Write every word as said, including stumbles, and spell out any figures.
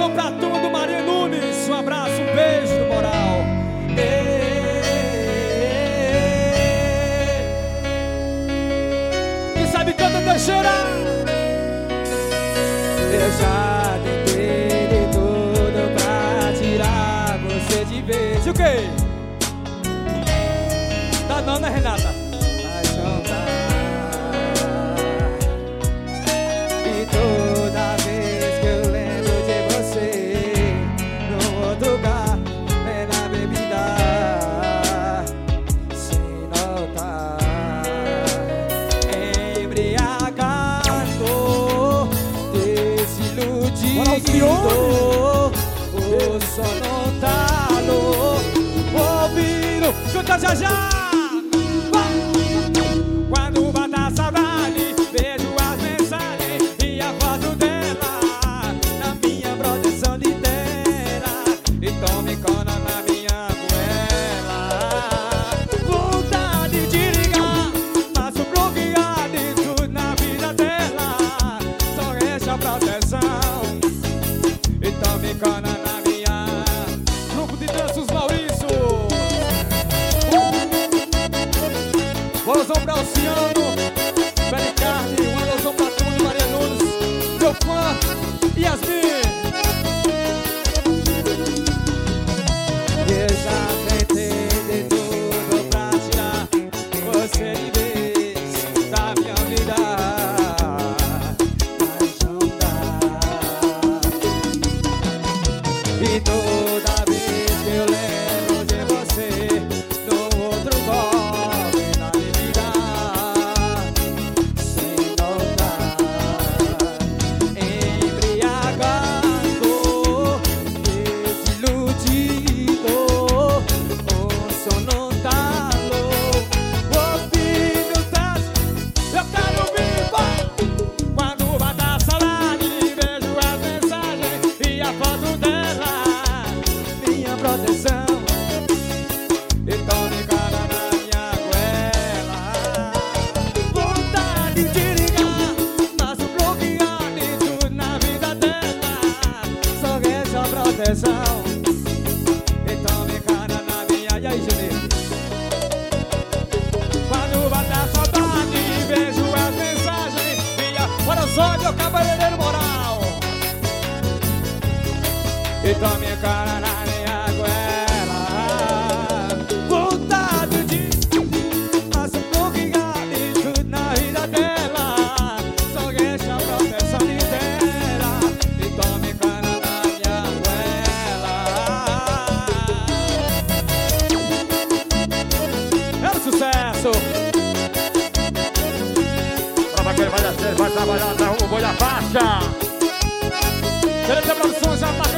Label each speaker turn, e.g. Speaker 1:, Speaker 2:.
Speaker 1: Alôzão pra turma do Maria Nunes. Um abraço, um beijo do Moral. Quem sabe canta Teixeira.
Speaker 2: Eu já tentei de tudo pra tirar você de vez.
Speaker 1: O quê? Tá não, né, Renata?
Speaker 2: Mas não dá. E toda vez que eu lembro de você, num outro lugar, é na bebida, se notar, embriagado, desiludido, o sono tá no ouvido.
Speaker 1: Canta já já.
Speaker 2: Quando bate a saudade, vejo as mensagens e a foto dela na minha proteção de tela, e tome cona na minha goela. Vontade de ligar, mas sou bloqueado e tudo na vida dela, só resta proteção, e tome cona na minha.
Speaker 1: Grupo de danças Maurício. Alôzão pra Luciano, Beli Carne. Um alôzão pra turma de Maria Nunes, meu fã, Yasmin.
Speaker 2: Eu já tentei de tudo pra tirar você de vez da minha vida, mas não dá. E toda vez que eu lembro de você, no outro golpe na minha vida, sem notar, embriagado, desiludido, o sono tá louco, o ouvido tá, eu quero vivo. Quando bate a saudade, vejo as mensagens e a foto dela, minha proteção, e tome cara na minha goela. Vontade de ligar, mas o bloqueado e tudo na vida dela, só resta proteção, e tome cara na minha. E aí, Juninho? Quando bate a saudade, vejo as mensagens e a...
Speaker 1: Olha só, meu cabeleireiro Moral.
Speaker 2: e tome cara na minha goela. Vontade de, mas um bloqueado e tudo na vida dela, só resta a proteção de dela, e tome cara na minha goela.
Speaker 1: É um sucesso.
Speaker 3: Prova que ele vai descer, vai trabalhar, derruba o boi da faixa.
Speaker 1: Beleza, produção já